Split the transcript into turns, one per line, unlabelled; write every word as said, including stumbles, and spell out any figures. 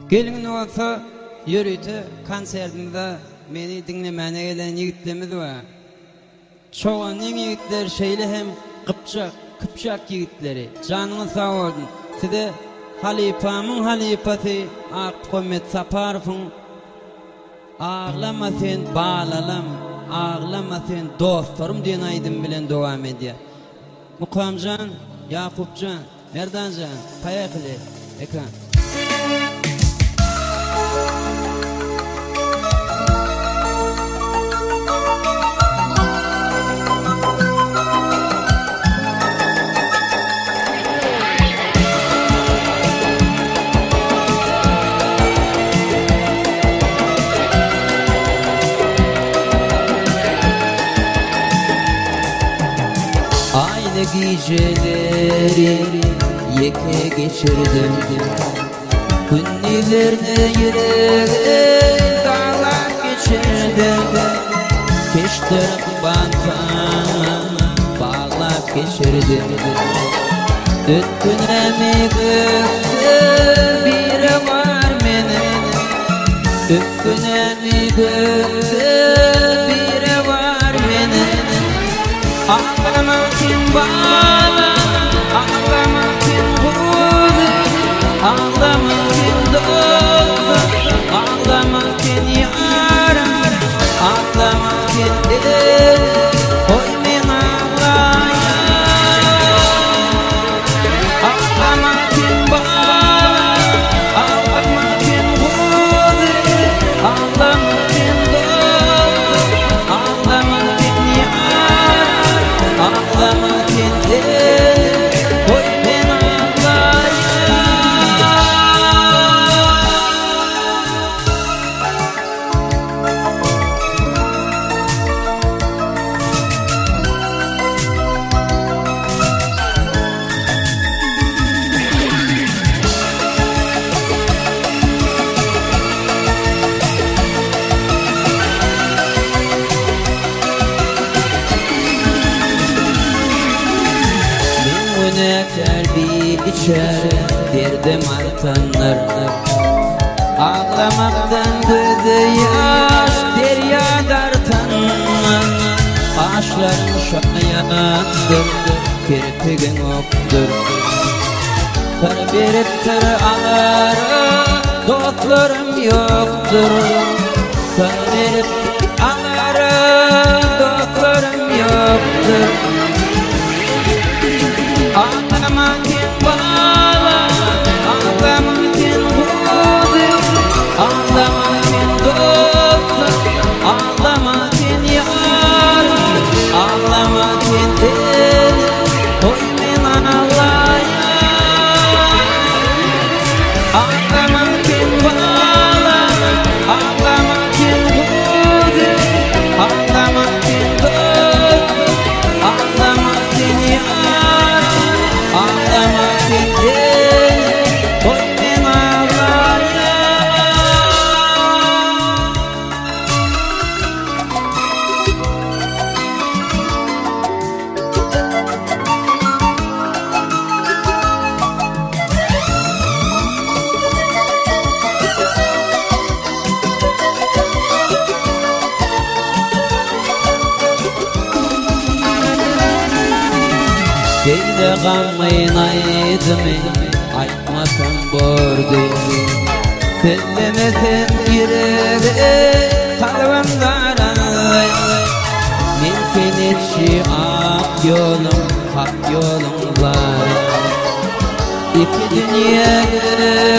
Gelin olsa yürüyte konsertinde meni dinlemene gelen yigitlerimiz var. Çoğunun yigitler şeyle hem Kıpçak, Kıpçak yigitleri. Canını sağ olun. Size halifamın halifası Akkomet Saparov'un ağlama sen bağlalam, ağlama sen dostlarım diyen aydın bilen devam ediyor. Mukamcan, Yakupcan, Merdancan, Payaklı, ekran. Aynı geceleri yeke geçirdim, günlerini yüreğe dağlar geçirdim. Keşlerim bana bağlap geçirdim. Ötkünemi göktü biri var benim, ötkünemi göktü biri var benim. Ağlamak için bağla, ağlamak için huzur, ağlamak için dost, ağlamak için yar, ağlamak için el, oy men ağlayayım. Ağlamak için bağla, ağlamak için huzur, ağlamak için dost, ağlamak için yar, ağlamak için oy men ağlayayım. Terbi içer derdim artanlar, ağlamaktan gözü yaş derya dartanlar. Ağaçların şayandır, kirpigin oktur, sar berip sar ağlar, dostlarım yoktur. Sar berip ağlar, dostlarım yoktur. Ağlamak için bağla, ağlamak için huzur, ağlamak için dost, ağlamak için yar, ağlamak için el, oy men ağlayayım. Ağlamak için bağla, ağlamak için huzur, ağlamak için dost, ağlamak için yar, ağlamak için oy men ağlayayım. Deyde gammayın aydım, aytmasam bordu. Sellemesen yüreğe kalbimden anlay. Men sen etşi ak yolum, hak yolum var. İki dünya